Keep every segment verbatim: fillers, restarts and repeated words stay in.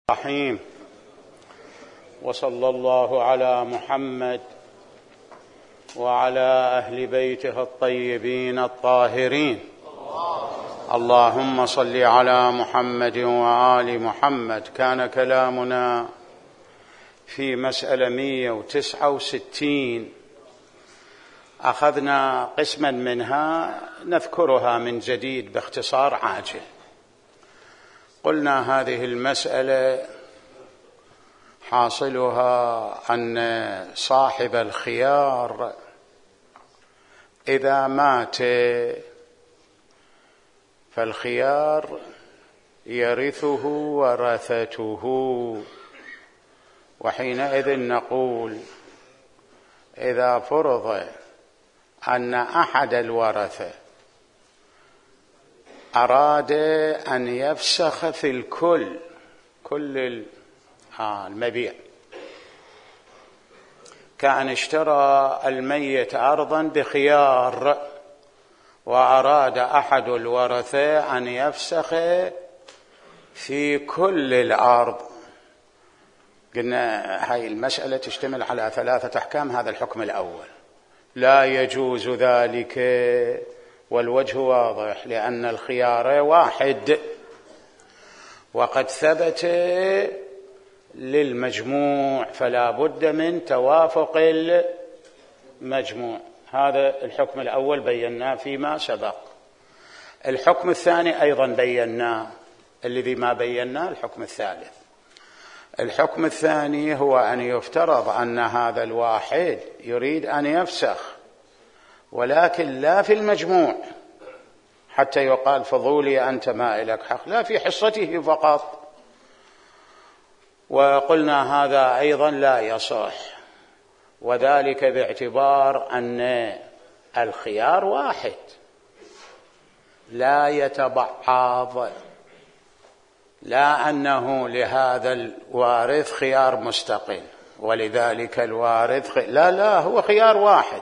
الرحيم. وصلى الله على محمد وعلى أهل بيته الطيبين الطاهرين. اللهم صل على محمد وآل محمد. كان كلامنا في مسألة مئة وتسعة وستين، أخذنا قسما منها نذكرها من جديد باختصار عاجل. قلنا هذه المسألة حاصلها أن صاحب الخيار إذا مات فالخيار يرثه ورثته، وحينئذ نقول إذا فرض أن أحد الورثة أراد أن يفسخ في الكل كل المبيع، كأن اشترى الميت أرضا بخيار وأراد أحد الورثة أن يفسخ في كل الأرض، قلنا هاي المسألة تشتمل على ثلاثة أحكام. هذا الحكم الأول: لا يجوز ذلك، والوجه واضح لأن الخيار واحد وقد ثبت للمجموع، فلا بد من توافق المجموع. هذا الحكم الأول بيناه فيما سبق. الحكم الثاني أيضا بيناه، الذي ما بيناه الحكم الثالث. الحكم الثاني هو أن يفترض أن هذا الواحد يريد أن يفسخ، ولكن لا في المجموع حتى يقال فضولي أنت ما إلك حق، لا في حصته فقط. وقلنا هذا أيضا لا يصح، وذلك باعتبار أن الخيار واحد لا يتبعض، لا أنه لهذا الوارث خيار مستقل ولذلك الوارث خي... لا لا هو خيار واحد،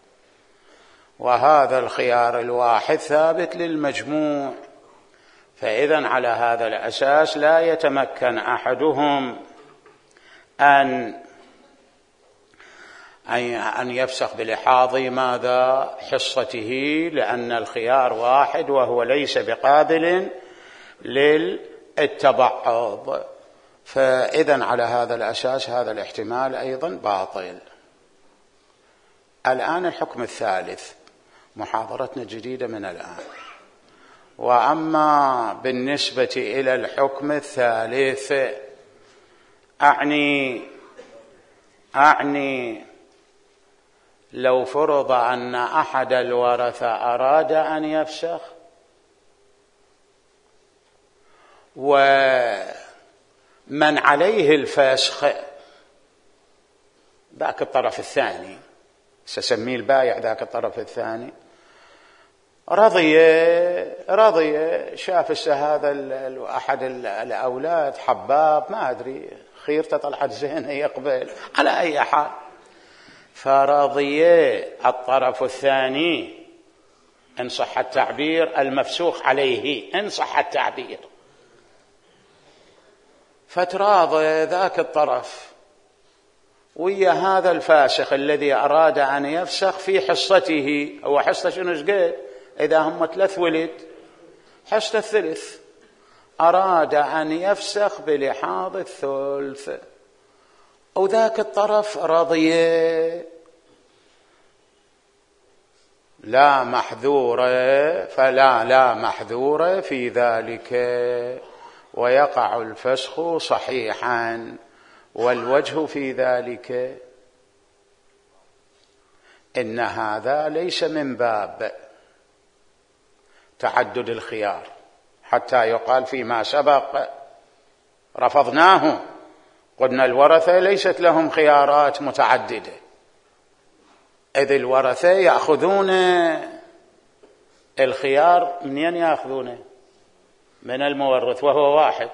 وهذا الخيار الواحد ثابت للمجموع. فإذن على هذا الأساس لا يتمكن أحدهم أن أن يفسخ بلحاظ ماذا حصته، لأن الخيار واحد وهو ليس بقابل للتبعض. فإذن على هذا الأساس هذا الاحتمال أيضا باطل. الآن الحكم الثالث، محاضرتنا جديدة من الآن. وأما بالنسبة إلى الحكم الثالث أعني أعني لو فرض أن أحد الورثة أراد أن يفسخ ومن عليه الفسخ ذاك الطرف الثاني، سسميه البايع، ذاك الطرف الثاني رضي رضي شاف هذا أحد الأولاد حباب، ما أدري خيرته طلعت زينة يقبل على أي حال، فرضي الطرف الثاني إن صح التعبير المفسوخ عليه، إن صح التعبير، فتراضي ذاك الطرف ويا هذا الفاسخ الذي أراد أن يفسخ في حصته. هو حصة شنو شقد؟ إذا هم ثلاث ولد حصة الثلث، أراد أن يفسخ بلحاظ الثلث، وذاك الطرف رضي، لا محذور، فلا لا محذور في ذلك، ويقع الفسخ صحيحا. والوجه في ذلك إن هذا ليس من باب تعدد الخيار حتى يقال فيما سبق رفضناه، قلنا الورثة ليست لهم خيارات متعددة، إذ الورثة يأخذون الخيار منين يأخذونه؟ من المورث وهو واحد،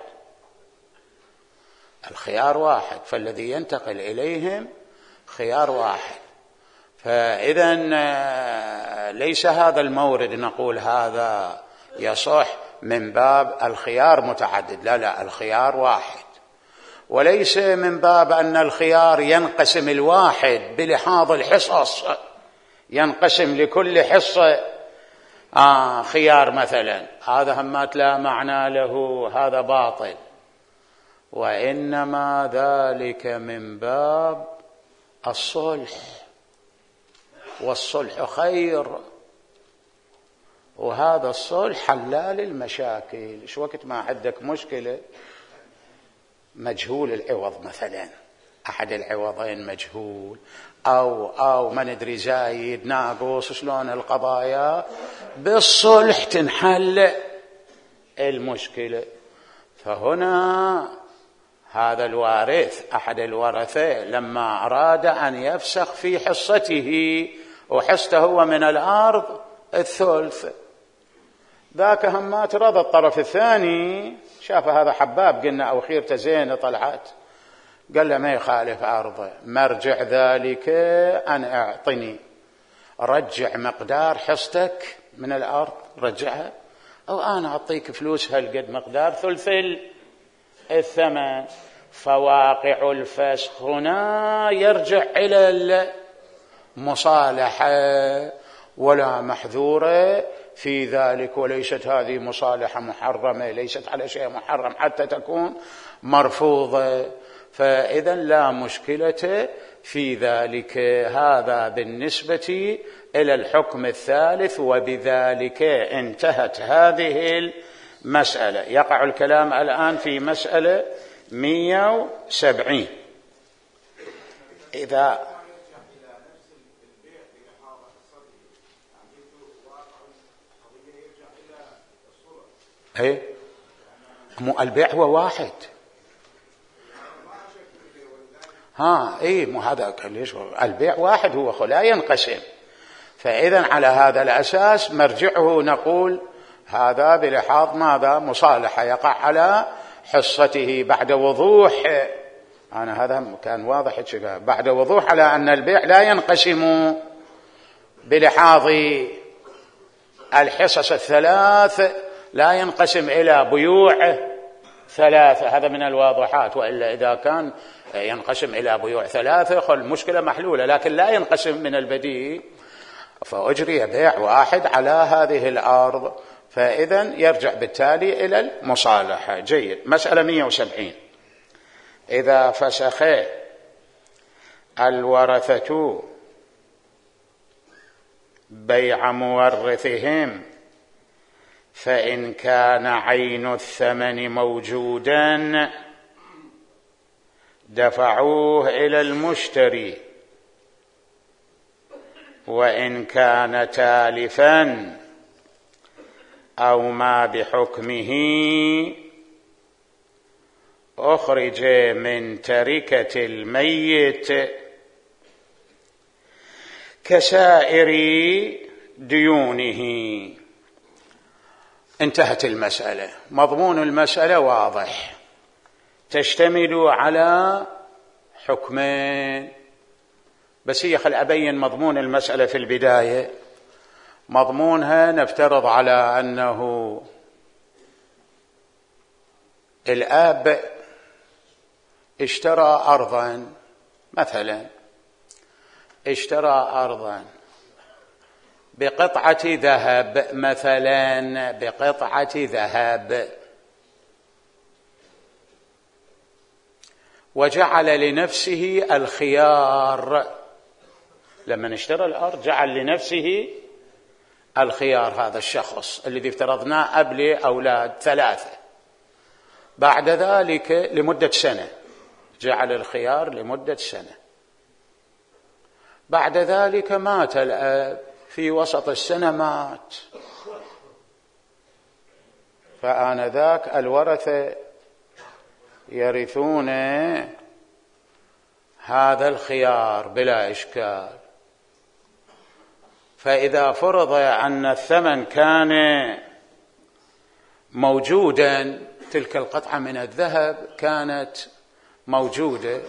الخيار واحد، فالذي ينتقل إليهم خيار واحد. فإذا ليس هذا المورد نقول هذا يصح من باب الخيار متعدد، لا لا الخيار واحد، وليس من باب أن الخيار ينقسم الواحد بلحاظ الحصص، ينقسم لكل حصة آه خيار مثلا، هذا همات لا معنى له، هذا باطل. وإنما ذلك من باب الصلح، والصلح خير، وهذا الصلح حلال المشاكل. إيش وقت ما عندك مشكلة مجهول العوض مثلا، أحد العوضين مجهول، أو أو ما ندري زايد ناقص، شلون القضايا بالصلح تنحل المشكلة. فهنا هذا الوارث أحد الورثة لما أراد أن يفسخ في حصته، وحصته هو من الأرض الثلث، ذاك همات رضى الطرف الثاني، شاف هذا حباب قلنا أو خيرته زينة طلعت، قال له ما يخالف أرضه، مرجع ذلك أن أعطني، رجع مقدار حصتك من الأرض، رجعها، أو أنا أعطيك فلوس هالقد مقدار ثلث الثمن. فواقع الفسخ هنا يرجع إلى المصالحة، ولا محذورة في ذلك، وليست هذه مصالحة محرمة، ليست على شيء محرم حتى تكون مرفوضة، فإذا لا مشكلة في ذلك. هذا بالنسبة إلى الحكم الثالث، وبذلك انتهت هذه المسألة. يقع الكلام الآن في مسألة مئة وسبعين. إذا ايه مو البيع هو واحد، ها ايه مو هذا ليش البيع واحد هو لا ينقسم. فإذا على هذا الأساس مرجعه نقول هذا بلحاظ ماذا؟ مصالحة، يقع على حصته بعد وضوح، أنا هذا كان واضح بعد وضوح على أن البيع لا ينقسم بلحاظ الحصص الثلاث، لا ينقسم إلى بيوع ثلاثة، هذا من الواضحات. وإلا إذا كان ينقسم إلى بيوع ثلاثة خل المشكلة محلولة، لكن لا ينقسم من البديهي، فأجري بيع واحد على هذه الأرض، فإذا يرجع بالتالي إلى المصالحة. جيد. مسألة مئة وسبعين. إذا فسخ الورثة بيع مورثهم، فإن كان عين الثمن موجودا دفعوه إلى المشتري، وإن كان تالفا أو ما بحكمه أخرج من تركة الميت كسائر ديونه. انتهت المسألة. مضمون المسألة واضح، تشتمل على حكمين، بس هي خل أبين مضمون المسألة في البداية. مضمونها نفترض على أنه الأب اشترى أرضا، مثلا اشترى أرضا بقطعة ذهب، مثلا بقطعة ذهب، وجعل لنفسه الخيار. لما اشترى الأرض جعل لنفسه الخيار، هذا الشخص الذي افترضناه أب لأولاد ثلاثة. بعد ذلك لمدة سنة جعل الخيار لمدة سنة. بعد ذلك مات الأب، في وسط السنة مات، فآنذاك الورثة يرثون هذا الخيار بلا إشكال. فإذا فرض أن الثمن كان موجودا، تلك القطعة من الذهب كانت موجودة،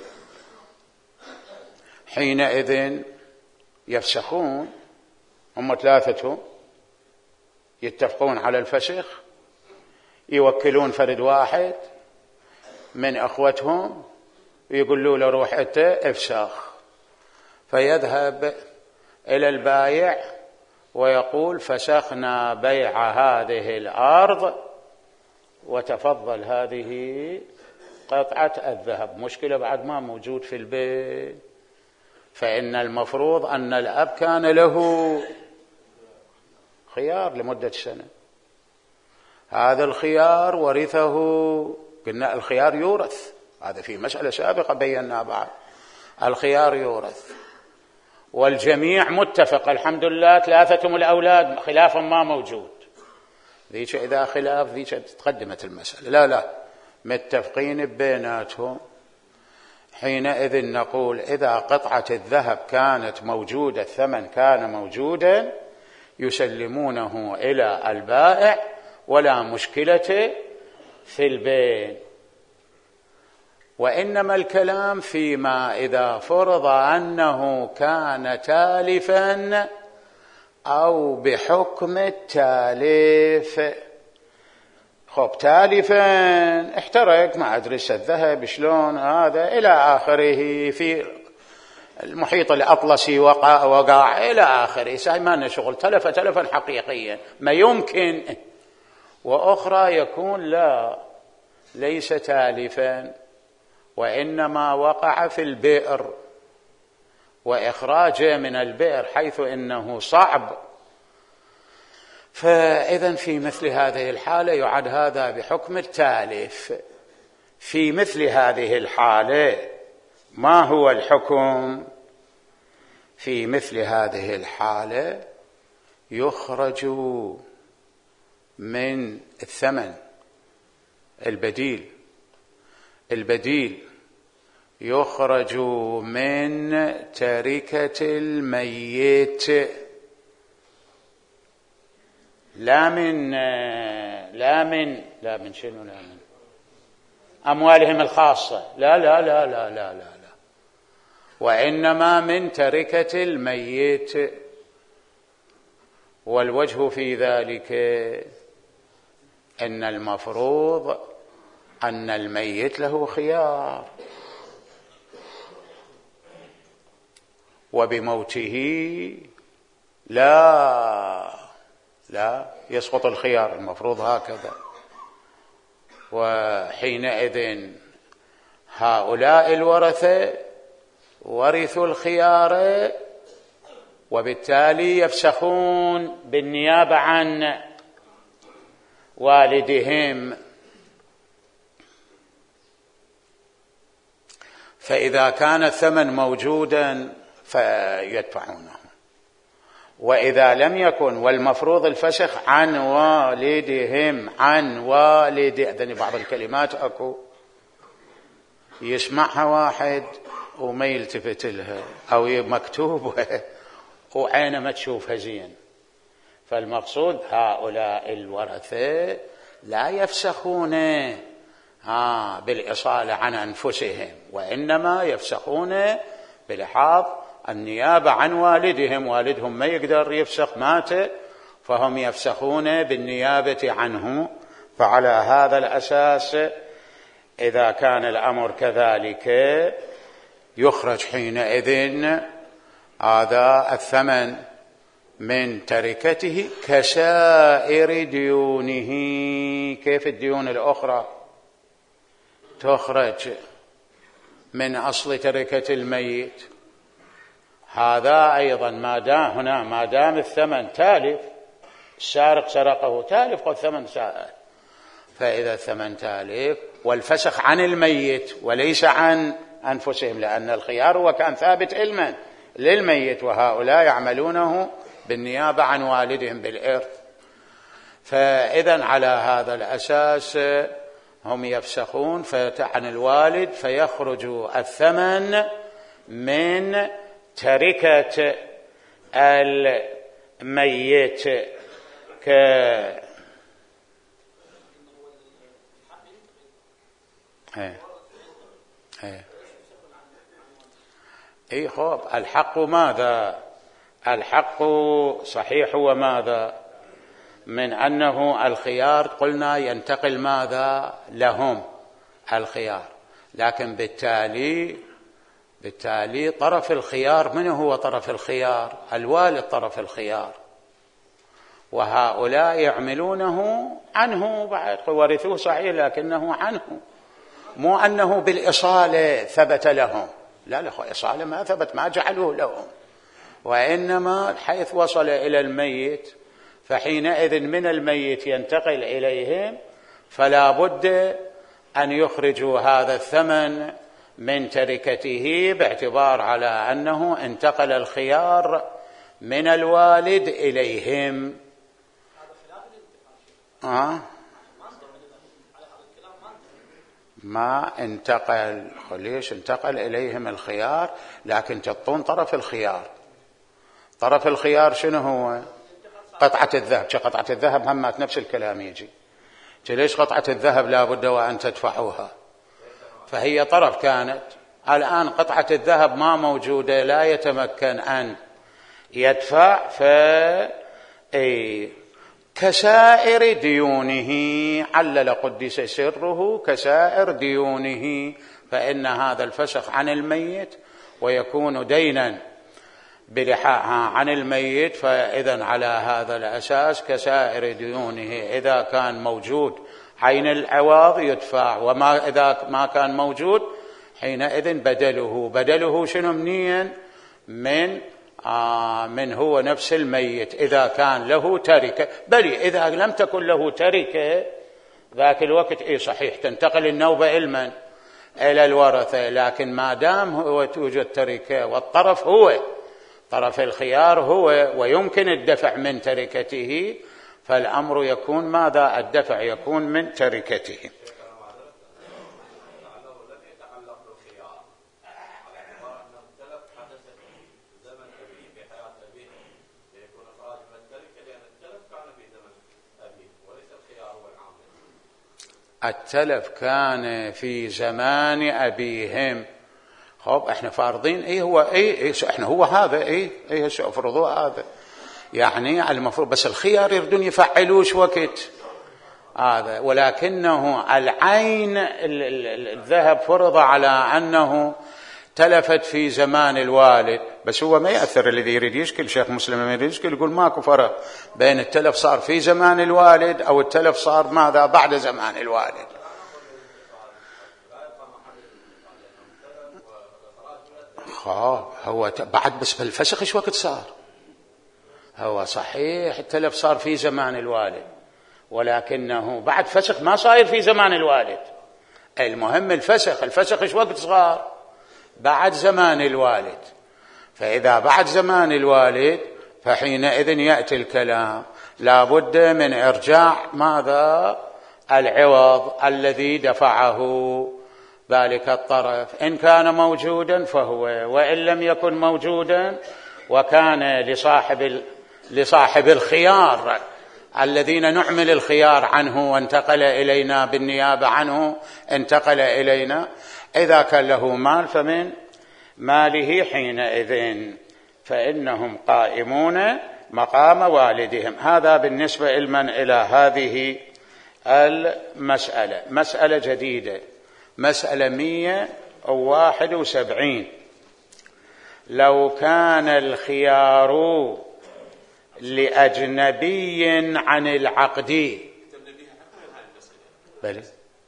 حينئذ يفسخون، هم ثلاثة يتفقون على الفسخ، يوكلون فرد واحد من أخوتهم يقولوا له روح أنت افسخ، فيذهب إلى البايع ويقول فسخنا بيع هذه الأرض وتفضل هذه قطعة الذهب. مشكلة بعد ما موجود في البيت، فإن المفروض أن الأب كان له خيار لمدة سنة، هذا الخيار ورثه، قلنا الخيار يورث، هذا في مسألة سابقة بيناها بعد، الخيار يورث والجميع متفق الحمد لله، ثلاثتهم الأولاد خلاف ما موجود، ذيك إذا خلاف ذيك تقدمت المسألة، لا لا متفقين بيناتهم. حينئذ نقول إذا قطعة الذهب كانت موجودة، الثمن كان موجودا، يسلمونه إلى البائع ولا مشكلة في البيع. وإنما الكلام فيما إذا فرض أنه كان تالفا أو بحكم التالف. خب تالفا احترق ما أدري الذهب شلون هذا إلى آخره، في المحيط الأطلسي وقع, وقع إلى آخره، ما لنا شغل، تلف تلفا حقيقيا ما يمكن. وأخرى يكون لا ليس تالفا وإنما وقع في البئر، وإخراجه من البئر حيث إنه صعب، فإذا في مثل هذه الحالة يعد هذا بحكم التالف. في مثل هذه الحالة ما هو الحكم؟ في مثل هذه الحالة يخرج من الثمن البديل، البديل يخرج من تركة الميت، لا من لا من لا من شنو لا من أموالهم الخاصة، لا لا لا لا لا لا, لا. وإنما من تركة الميت. والوجه في ذلك أن المفروض أن الميت له خيار، وبموته لا لا يسقط الخيار، المفروض هكذا. وحينئذ هؤلاء الورثة ورثوا الخيار، وبالتالي يفسخون بالنيابة عن والدهم. فإذا كان الثمن موجودا فيدفعونه، وإذا لم يكن والمفروض الفسخ عن والدهم، عن والد أذن بعض الكلمات أكو يسمعها واحد وما يلتفت لها، أو مكتوبة وعينه ما تشوفها زين. فالمقصود هؤلاء الورثة لا يفسخون ها بالإصالة عن أنفسهم، وإنما يفسخون بلحاظ النيابة عن والدهم. والدهم ما يقدر يفسخ، مات، فهم يفسخون بالنيابة عنه. فعلى هذا الأساس إذا كان الأمر كذلك يخرج حينئذ هذا الثمن من تركته كسائر ديونه. كيف الديون الأخرى تخرج من أصل تركة الميت، هذا أيضا ما دام هنا ما دام الثمن تالف، السارق سرقه تالف والثمن سائر، فإذا الثمن تالف والفسخ عن الميت وليس عن أنفسهم، لأن الخيار هو كان ثابت علما للميت، وهؤلاء يعملونه بالنيابة عن والدهم بالإرث. فإذا على هذا الأساس هم يفسخون عن الوالد، فيخرج الثمن من تركة الميت. ك ايه ايه اي خب الحق ماذا؟ الحق صحيح هو ماذا؟ من أنه الخيار قلنا ينتقل ماذا لهم، الخيار. لكن بالتالي بالتالي طرف الخيار، من هو طرف الخيار؟ الوالد طرف الخيار، وهؤلاء يعملونه عنه بعد، ورثوه صحيح لكنه عنه، مو أنه بالإصالة ثبت لهم، لا لا، إصالة ما ثبت، ما جعلوه لهم، وإنما حيث وصل إلى الميت فحينئذ من الميت ينتقل إليهم، فلا بد أن يخرجوا هذا الثمن من تركته، باعتبار على أنه انتقل الخيار من الوالد إليهم. آه؟ ما انتقل، ليش انتقل إليهم الخيار؟ لكن تطون طرف الخيار، طرف الخيار شنو هو؟ قطعة الذهب. قطعة الذهب همات نفس الكلام يجي، ليش قطعة الذهب لا بد وأن تدفعوها؟ فهي طرف كانت، الآن قطعة الذهب ما موجودة، لا يتمكن أن يدفع، ف كسائر ديونه، علل قدس سره كسائر ديونه، فإن هذا الفسخ عن الميت ويكون دينا بلحاقها عن الميت، فإذا على هذا الأساس كسائر ديونه، إذا كان موجود عين العوض يدفع، وما إذا ما كان موجود حينئذ بدله. بدله شنو؟ منين؟ من آه من هو نفس الميت، إذا كان له تركة. بل إذا لم تكن له تركة ذاك الوقت إيه صحيح تنتقل النوبة إلمن؟ إلى الورثة، لكن ما دام هو توجد تركة والطرف هو طرف الخيار هو ويمكن الدفع من تركته، فالأمر يكون ماذا؟ الدفع يكون من تركته. التلف كان في زمان أبيهم. خب احنا فارضين ايه هو ايه, إيه احنا هو هذا ايه ايه افرضوا هذا، يعني المفروض بس الخيار يردون يفعلوش وقت هذا، ولكنه العين الذهب فرض على أنه تلفت في زمان الوالد، بس هو ما يأثر. الذي يريد يشكل شيخ مسلم يريد يشكل يقول ماكو فرق بين التلف صار في زمان الوالد أو التلف صار ماذا بعد زمان الوالد. هو بعد بس بالفسخ ايش وقت صار؟ هو صحيح التلف صار في زمان الوالد، ولكنه بعد فسخ ما صاير في زمان الوالد. المهم الفسخ، الفسخ ايش وقت صار؟ بعد زمان الوالد. فإذا بعد زمان الوالد فحينئذ يأتي الكلام لا بد من إرجاع ماذا؟ العوض الذي دفعه ذلك الطرف، إن كان موجودا فهو، وإن لم يكن موجودا وكان لصاحب لصاحب الخيار الذين نعمل الخيار عنه وانتقل إلينا بالنيابة عنه انتقل إلينا، إذا كان له مال فمن ماله حينئذ فإنهم قائمون مقام والدهم. هذا بالنسبة لمن إلى هذه المسألة. مسألة جديدة، مسألة مئة وواحد وسبعين. لو كان الخيار لأجنبي عن العقد. بلى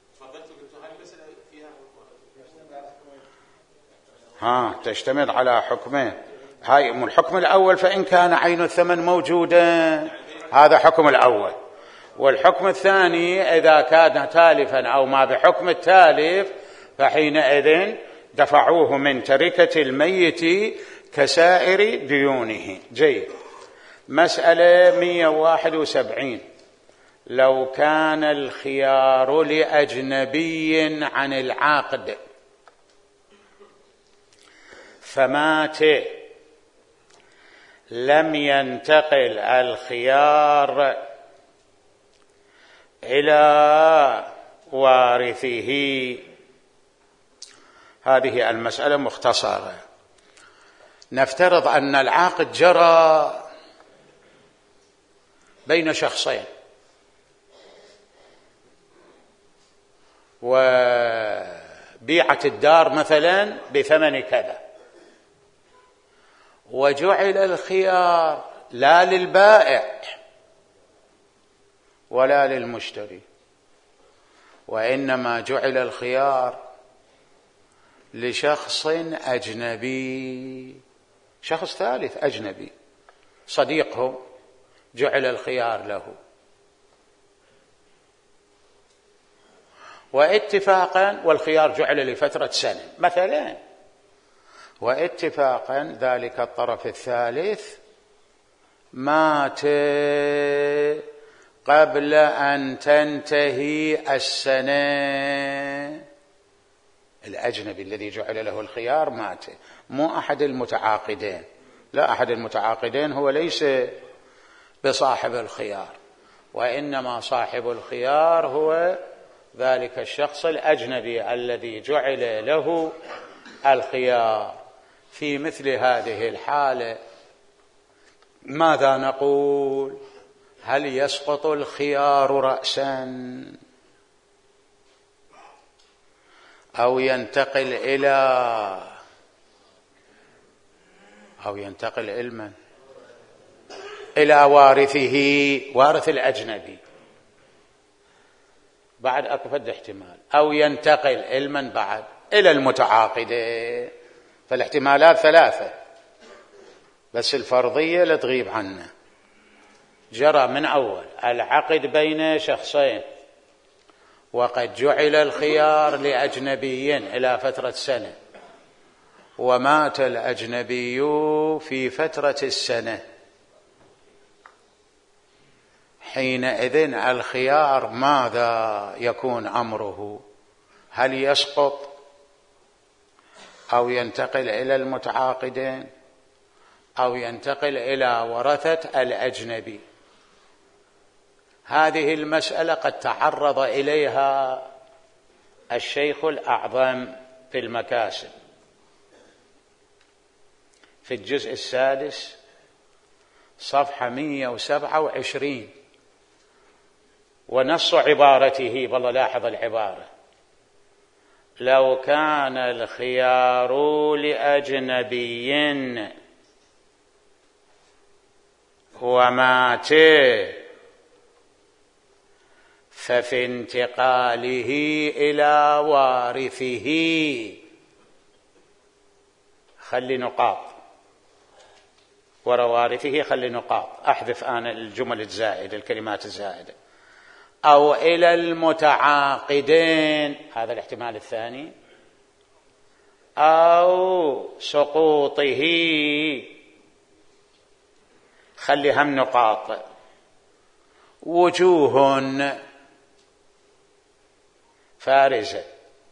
ها تشتمل على حكمين. هاي الحكم الأول فإن كان عين الثمن موجودا، هذا حكم الأول. والحكم الثاني إذا كان تالفا أو ما بحكم التالف فحينئذ دفعوه من تركة الميت كسائر ديونه. جيد. مسألة مئة وواحد وسبعين. لو كان الخيار لأجنبي عن العقد فمات لم ينتقل الخيار إلى وارثه. هذه المسألة مختصرة. نفترض أن العقد جرى بين شخصين، وبيعت الدار مثلا بثمن كذا، وجعل الخيار لا للبائع ولا للمشتري، وإنما جعل الخيار لشخص أجنبي، شخص ثالث أجنبي صديقهم، جعل الخيار له. واتفاقا، والخيار جعل لفترة سنة مثلا، واتفاقا ذلك الطرف الثالث مات قبل أن تنتهي السنة، الأجنبي الذي جعل له الخيار مات، مو أحد المتعاقدين، لا، أحد المتعاقدين هو ليس بصاحب الخيار، وإنما صاحب الخيار هو ذلك الشخص الأجنبي الذي جعل له الخيار. في مثل هذه الحالة ماذا نقول؟ هل يسقط الخيار رأسا أو ينتقل إلى أو ينتقل علما إلى وارثه، وارث الأجنبي؟ بعد أكو فد احتمال، أو ينتقل علما بعد إلى المتعاقدين، فالاحتمالات ثلاثة، بس الفرضية لا تغيب عنا. جرى من أول العقد بين شخصين، وقد جعل الخيار لأجنبي إلى فترة سنة، ومات الأجنبي في فترة السنة، حينئذ الخيار ماذا يكون أمره؟ هل يسقط أو ينتقل إلى المتعاقدين أو ينتقل إلى ورثة الأجنبي؟ هذه المسألة قد تعرض إليها الشيخ الأعظم في المكاسب في الجزء السادس صفحة مئة وسبعة وعشرين، ونص عبارته، والله لاحظ العبارة: لو كان الخيار لأجنبي ومات ففي انتقاله إلى وارثه، خلي نقاط ورا وارثه، خلي نقاط، أحذف أنا الجمل الزائدة، الكلمات الزائدة، أو إلى المتعاقدين، هذا الاحتمال الثاني، أو سقوطه، خلي هم نقاط، وجوه فارزة.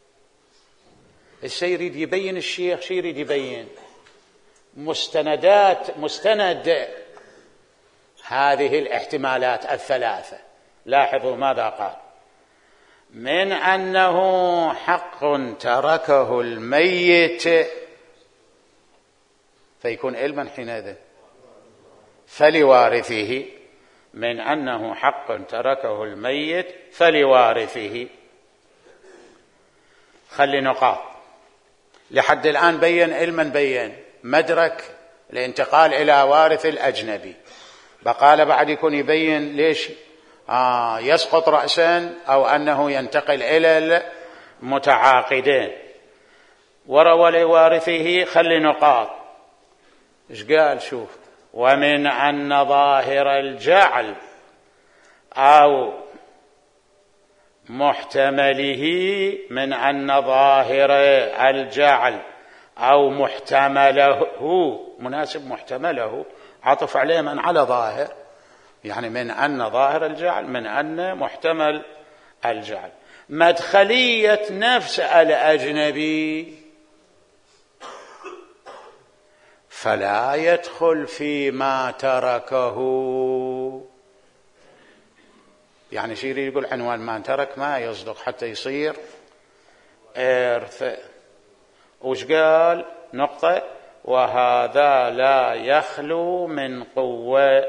الشيء يريد يبين الشيخ، شيء يريد يبين مستندات، مستند هذه الاحتمالات الثلاثة. لاحظوا ماذا قال: من أنه حق تركه الميت، فيكون علما حينئذ، فلوارثه، من أنه حق تركه الميت فلوارثه، خلي نقاط. لحد الآن بين علما، بين مدرك الانتقال إلى وارث الأجنبي، بقال بعد يكون يبين ليش آه يسقط رأسا أو أنه ينتقل إلى المتعاقدين، وروى لوارثه، خلي نقاط. إيش قال؟ شوف: ومن أن ظاهر الجعل أو محتمله، من أن ظاهر الجعل أو محتمله، مناسب محتمله، عطف عليه من على ظاهر، يعني من أن ظاهر الجعل، من أن محتمل الجعل، مدخلية نفس الأجنبي، فلا يدخل فيما تركه. يعني شيء يقول عنوان ما ترك ما يصدق حتى يصير إرث. وش قال؟ نقطة: وهذا لا يخلو من قوة،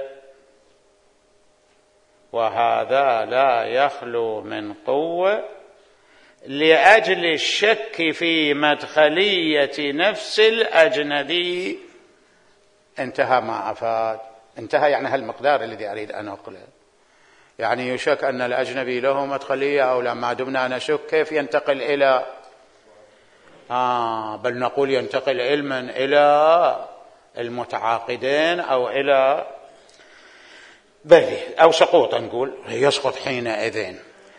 وهذا لا يخلو من قوة لأجل الشك في مدخلية نفس الأجنبي. انتهى ما أفاد، انتهى يعني هالمقدار الذي أريد أن أقوله. يعني يشك أن الأجنبي له مدخلية أو لا، ما دمنا نشك كيف ينتقل إلى آه بل نقول ينتقل علما إلى المتعاقدين أو إلى بل أو سقوط، نقول يسقط حينئذ.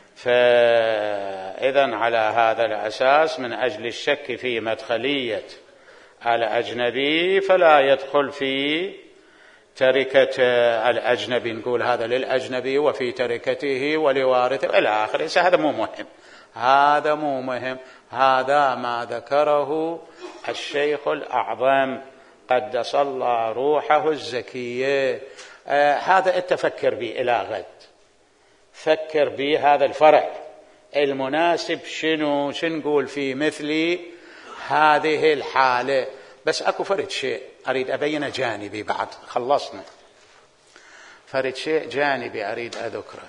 فإذن على هذا الأساس من أجل الشك في مدخلية الأجنبي فلا يدخل في تركة الأجنبي، نقول هذا للأجنبي وفي تركته ولوارثه إلى آخره. هذا مو مهم، هذا مو مهم، هذا ما ذكره الشيخ الأعظم قدس الله روحه الزكية. آه هذا التفكر به إلى غد، فكر به هذا الفرع المناسب شنو شنقول في مثل هذه الحالة. بس أكو فرد شيء أريد أبين جانبي بعد خلصنا، فرد شيء جانبي أريد أذكره.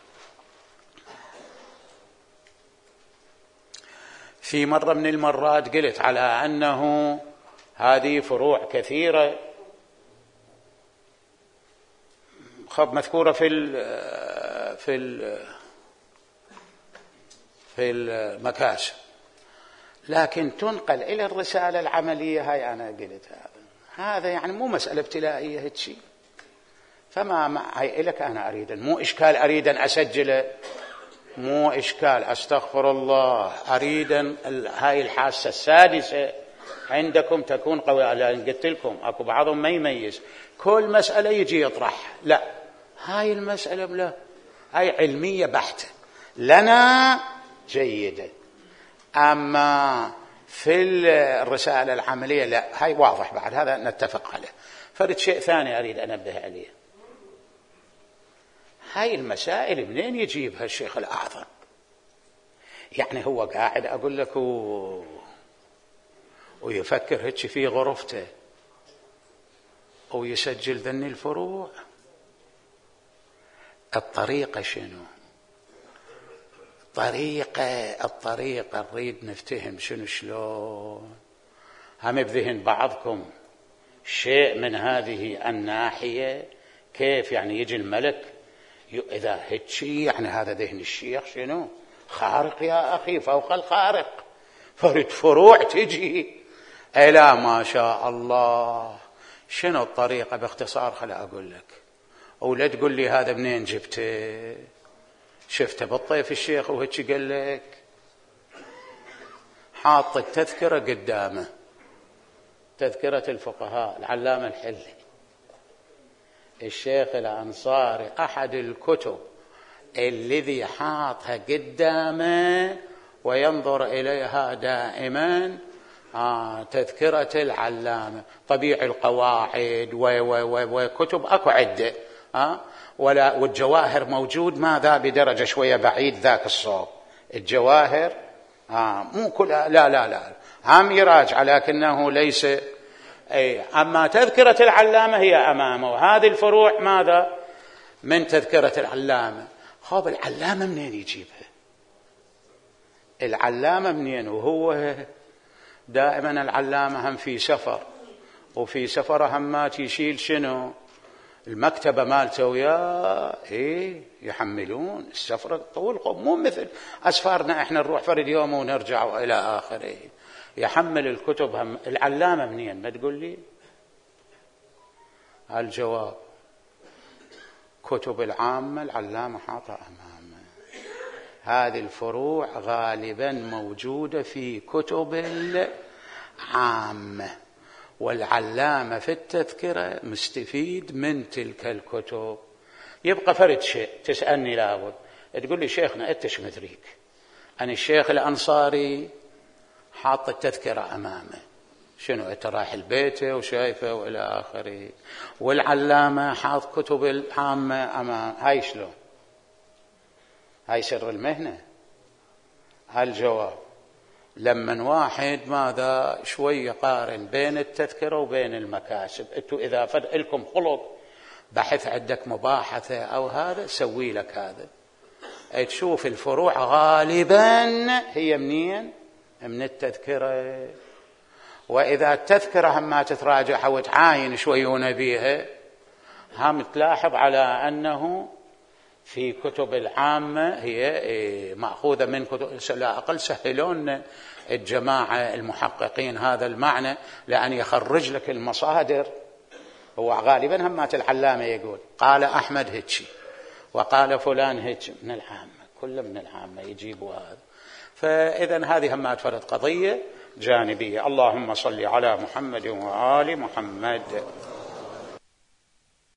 في مرة من المرات قلت على أنه هذه فروع كثيرة خب مذكورة في ال في ال في المكاسب، لكن تنقل إلى الرسالة العملية. هاي أنا قلت هذا هذا يعني مو مسألة ابتلائية هالشيء، فما معي لك أنا أريد مو إشكال أريد أن أسجله، مو إشكال أستغفر الله، أريد هاي الحاسة السادسة عندكم تكون قوية. لأن قلت لكم أكو بعضهم ما يميز كل مسألة يجي يطرح، لا هاي المسألة لا، هاي علمية بحتة لنا جيدة، أما في الرسالة العملية لا، هاي واضح بعد هذا نتفق عليه. فرد شيء ثاني أريد أنبه عليه، هاي المسائل منين يجيبها الشيخ الأعظم؟ يعني هو قاعد أقول لك و... ويفكر هيك في غرفته ويسجل ذني الفروع. الطريقة شنو؟ طريقة الطريقة نريد نفتهم شنو شلون. هم بذهن بعضكم شيء من هذه الناحية كيف يعني يجي الملك إذا هيك يعني هذا ذهن الشيخ شنو خارق يا أخي فوق الخارق، فرد فروع تجي إلى ما شاء الله. شنو الطريقة باختصار؟ خل أقول لك، ولا تقول لي هذا منين جبته، شفته بالطيف الشيخ وهيك قال لك. حاط التذكرة قدامه، تذكرة الفقهاء العلامة الحلي الشيخ الأنصاري، أحد الكتب الذي حاطها قدامه وينظر إليها دائما آه تذكرة العلامة، طبيعي القواعد وكتب أكو عدة آه ولا والجواهر موجود، ماذا بدرجة شوية بعيد ذاك الصوب الجواهر آه مو كل لا لا لا هم يراجع لكنه ليس أي. أما تذكرة العلامة هي أمامه، وهذه الفروع ماذا من تذكرة العلامة. خاب العلامة منين يجيبها؟ العلامة منين وهو دائما العلامة هم في سفر، وفي سفر همات يشيل شنو المكتبة مالته وياه إيه يحملون السفر طول، مو مثل أسفارنا إحنا نروح فرد يوم ونرجع وإلى آخره. يحمل الكتب هم. العلامة منين ما تقول لي؟ الجواب كتب العامة العلامة حاطة أمامه، هذه الفروع غالبا موجودة في كتب العامة، والعلامة في التذكرة مستفيد من تلك الكتب. يبقى فرد شيء تسألني لابد تقول لي شيخنا أنت مدريك أن الشيخ الأنصاري حاط التذكرة أمامه، شنو أنت رايح البيت وشايفه وإلى آخره، والعلامة حاط كتب العامة أمام، هاي شلون؟ هاي سر المهنة. الجواب لما واحد ماذا شوي يقارن بين التذكرة وبين المكاسب، انتوا إذا فد لكم خلق بحث عندك مباحثة أو هذا سوي لك هذا تشوف الفروع غالبا هي منين؟ من التذكرة. وإذا التذكرة هم ما تتراجعها وتعاين شويون بيها، هم تلاحظ على أنه في كتب العامة هي مأخوذة من كتب، لا أقل سهلون الجماعة المحققين هذا المعنى، لأن يخرج لك المصادر. هو غالبا همات العلامة يقول قال أحمد هيتشي وقال فلان هيتشي، من العامة، كل من العامة يجيبوا هذا. فإذا هذه همات فرد قضية جانبية. اللهم صل على محمد وآل محمد.